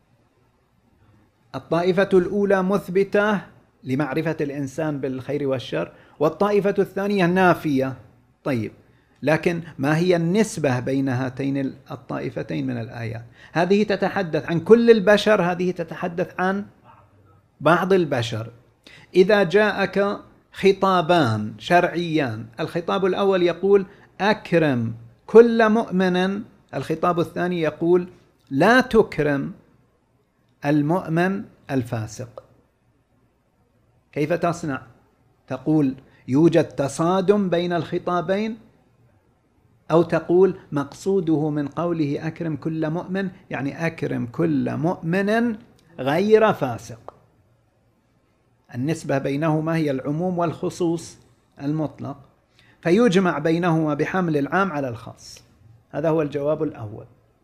Speaker 2: الطائفة الأولى مثبتة لمعرفة الإنسان بالخير والشر، والطائفة الثانية نافية. طيب، لكن ما هي النسبة بين هاتين الطائفتين من الآيات؟ هذه تتحدث عن كل البشر، هذه تتحدث عن بعض البشر. إذا جاءك خطابان شرعيان، الخطاب الأول يقول أكرم كل مؤمن، الخطاب الثاني يقول لا تكرم المؤمن الفاسق. كيف تصنع؟ تقول يوجد تصادم بين الخطابين، أو تقول مقصوده من قوله أكرم كل مؤمن يعني أكرم كل مؤمن غير فاسق. النسبة بينهما هي العموم والخصوص المطلق، فيجمع بينهما بحمل العام على الخاص. هذا هو الجواب الأول.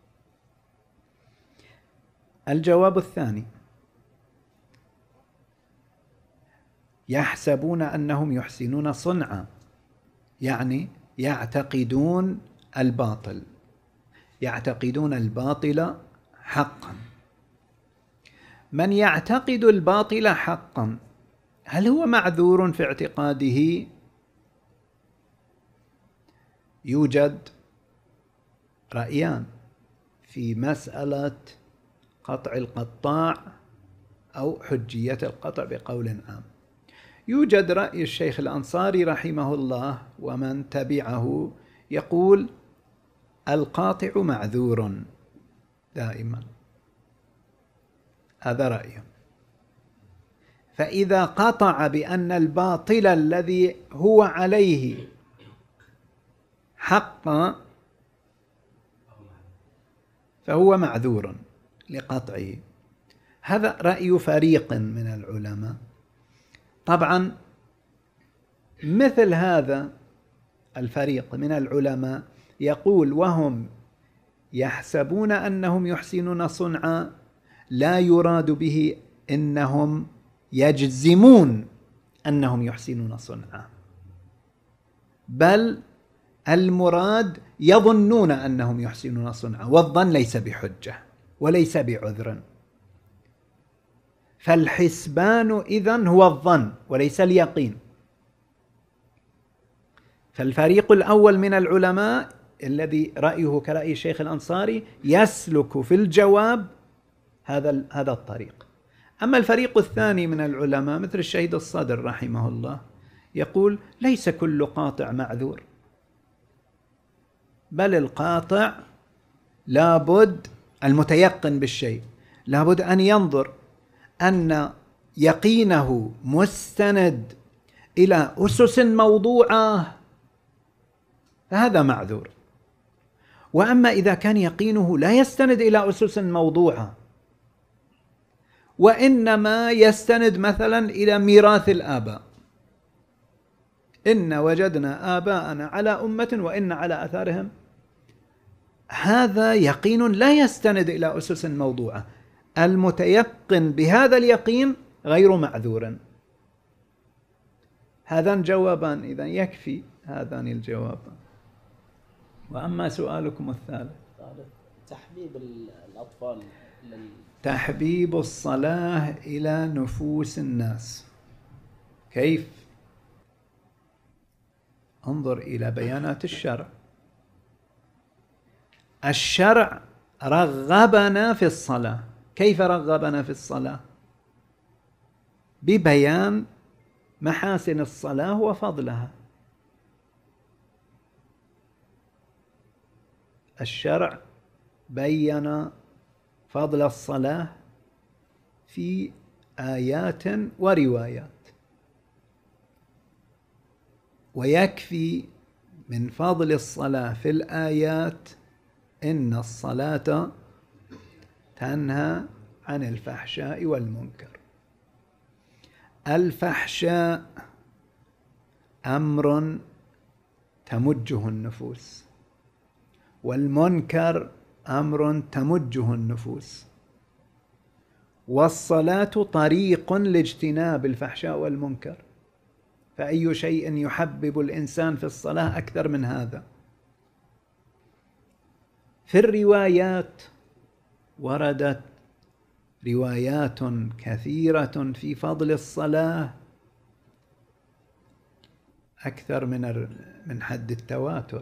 Speaker 2: الجواب الثاني: يحسبون أنهم يحسنون صنعا، يعني يعتقدون الباطل، يعتقدون الباطل حقا. من يعتقد الباطل حقا هل هو معذور في اعتقاده؟ يوجد رأيان في مسألة قطع القطاع أو حجية القطع بقول عام. يوجد رأي الشيخ الأنصاري رحمه الله ومن تبعه يقول القاطع معذور دائما، هذا رأيه. فإذا قطع بأن الباطل الذي هو عليه حق فهو معذور لقطعه. هذا رأي فريق من العلماء. طبعا مثل هذا الفريق من العلماء يقول وهم يحسبون أنهم يحسنون صنعا، لا يراد به إنهم يجزمون أنهم يحسنون صنعا، بل المراد يظنون أنهم يحسنون صنعا، والظن ليس بحجة وليس بعذر. فالحسبان إذن هو الظن وليس اليقين. فالفريق الأول من العلماء الذي رأيه كرأي الشيخ الأنصاري يسلك في الجواب هذا الطريق. أما الفريق الثاني من العلماء مثل الشهيد الصدر رحمه الله يقول ليس كل قاطع معذور، بل القاطع لابد المتيقن بالشيء لابد أن ينظر أن يقينه مستند إلى أسس موضوعة، فهذا معذور. وأما إذا كان يقينه لا يستند إلى أسس موضوعة، وإنما يستند مثلا إلى ميراث الآباء، إن وجدنا آباءنا على أمة وإن على أثارهم، هذا يقين لا يستند إلى أسس موضوعة. المتيقن بهذا اليقين غير معذور. هذان جوابان، إذا يكفي هذان الجوابان. وأما سؤالكم الثالث،
Speaker 1: تحبيب الأطفال
Speaker 2: تحبيب الصلاة إلى نفوس الناس. كيف؟ انظر إلى بيانات الشرع. الشرع رغبنا في الصلاة. كيف رغبنا في الصلاة؟ ببيان محاسن الصلاة وفضلها. الشرع بين فضل الصلاة في آيات وروايات، ويكفي من فضل الصلاة في الآيات إن الصلاة تنهى عن الفحشاء والمنكر. الفحشاء أمر تمجه النفوس، والمنكر أمر تمجه النفوس، والصلاة طريق لاجتناب الفحشاء والمنكر. فأي شيء يحبب الإنسان في الصلاة أكثر من هذا؟ في الروايات وردت روايات كثيرة في فضل الصلاة أكثر من حد التواتر،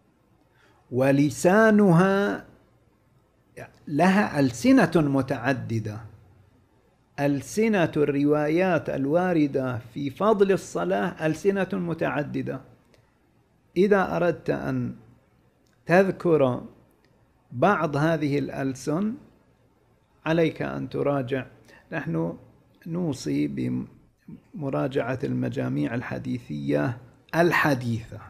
Speaker 2: ولسانها لها ألسنة متعددة. ألسنة الروايات الواردة في فضل الصلاة ألسنة متعددة. إذا أردت أن تذكر بعض هذه الألسن عليك أن تراجع. نحن نوصي بمراجعة المجاميع الحديثية الحديثة،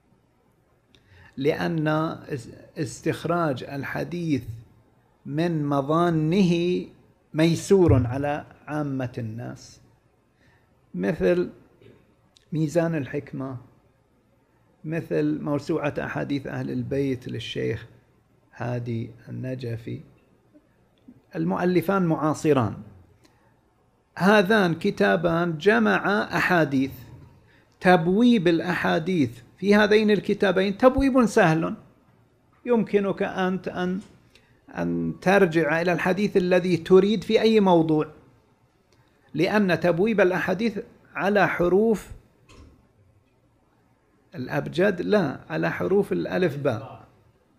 Speaker 2: لأن استخراج الحديث من مظانه ميسور على عامة الناس، مثل ميزان الحكمة، مثل موسوعة أحاديث أهل البيت للشيخ هادي النجفي. المؤلفان معاصران، هذان كتابان جمع أحاديث. تبويب الأحاديث في هذين الكتابين تبويب سهل، يمكنك أنت أن ترجع إلى الحديث الذي تريد في أي موضوع، لأن تبويب الأحاديث على حروف الأبجد، لا، على حروف الألف باء،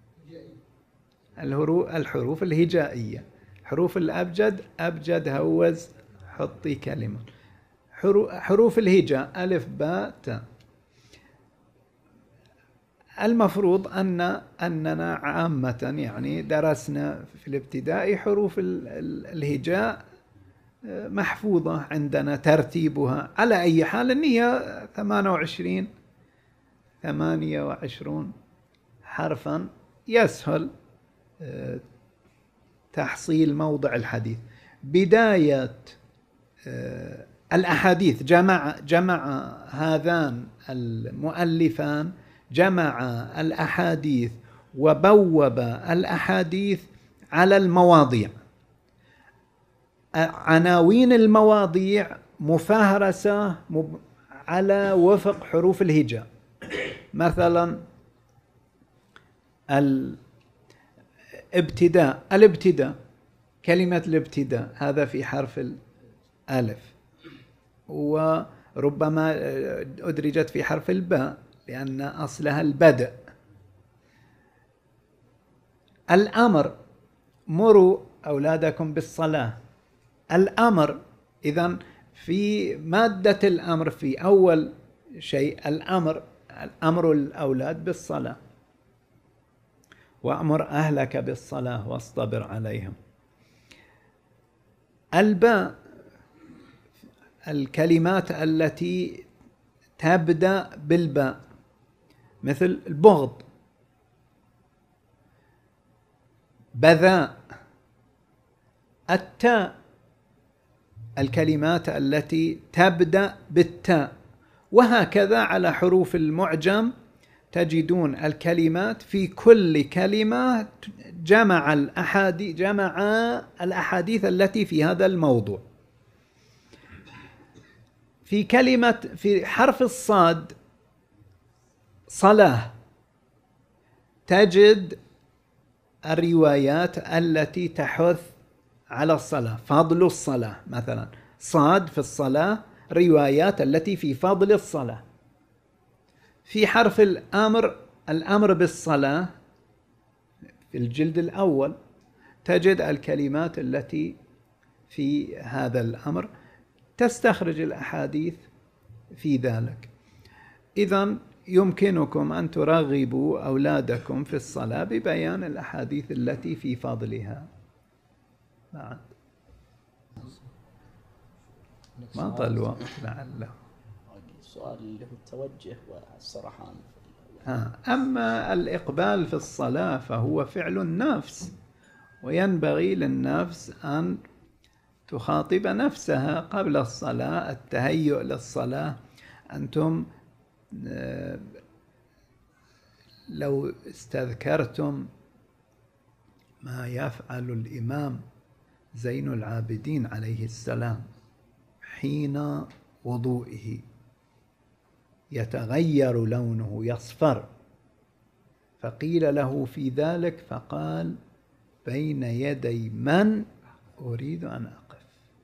Speaker 2: الحروف الهجائية. حروف الأبجد أبجد هوز حطي كلمة. حروف الهجاء ألف باء تاء. المفروض أننا عامة يعني درسنا في الابتدائي حروف الهجاء محفوظة عندنا ترتيبها. على أي حال إن هي 28 حرفا، يسهل تحصيل موضع الحديث. بداية الأحاديث جمع هذان المؤلفان، جمع الأحاديث وبوب الأحاديث على المواضيع. عناوين المواضيع مفهرسة على وفق حروف الهجاء. مثلا الابتداء، كلمة الابتداء هذا في حرف الألف، وربما أدرجت في حرف الباء لأن أصلها البدء. الأمر، مروا أولادكم بالصلاة. الأمر، إذن في مادة الأمر في أول شيء الأمر الأولاد بالصلاة. وأمر أهلك بالصلاة واصطبر عليهم. الباء الكلمات التي تبدأ بالباء مثل البغض، بذاء. التاء الكلمات التي تبدأ بالتاء، وهكذا على حروف المعجم تجدون الكلمات في كل كلمة جمع الأحاديث التي في هذا الموضوع. في حرف الصاد صلاة تجد الروايات التي تحث على الصلاة، فضل الصلاة مثلا، صاد في الصلاة روايات التي في فضل الصلاة. في حرف الأمر بالصلاة في الجلد الأول تجد الكلمات التي في هذا الأمر تستخرج الأحاديث في ذلك. إذن يمكنكم أن ترغبوا أولادكم في الصلاة ببيان الأحاديث التي في فضلها. بعد ما ضل الوقت لعله.
Speaker 1: السؤال اللي هو التوجه والسرحان.
Speaker 2: أما الإقبال في الصلاة فهو فعل النفس، وينبغي للنفس أن تخاطب نفسها قبل الصلاة، التهيؤ للصلاة. أنتم لو استذكرتم ما يفعل الإمام زين العابدين عليه السلام حين وضوئه، يتغير لونه يصفر، فقيل له في ذلك فقال: بين يدي من أريد أن أقف.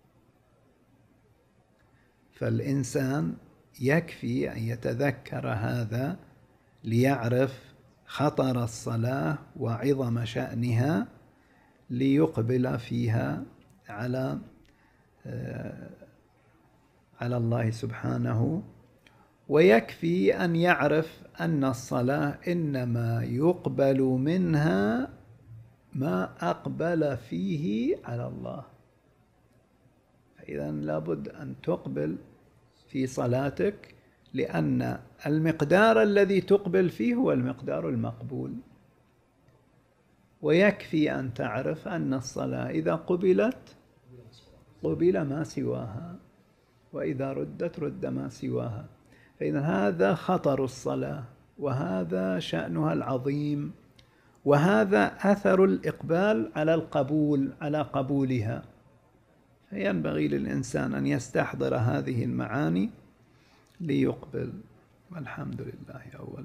Speaker 2: فالإنسان يكفي أن يتذكر هذا ليعرف خطر الصلاة وعظم شأنها، ليقبل فيها على الله سبحانه. ويكفي أن يعرف أن الصلاة إنما يقبل منها ما أقبل فيه على الله. فإذا لابد أن تقبل في صلاتك، لأن المقدار الذي تقبل فيه هو المقدار المقبول. ويكفي أن تعرف أن الصلاة إذا قبلت قبل ما سواها، وإذا ردت رد ما سواها. فإذا هذا خطر الصلاة، وهذا شأنها العظيم، وهذا أثر الإقبال على القبول، على قبولها. فينبغي للإنسان أن يستحضر هذه المعاني ليقبل. والحمد لله أولا.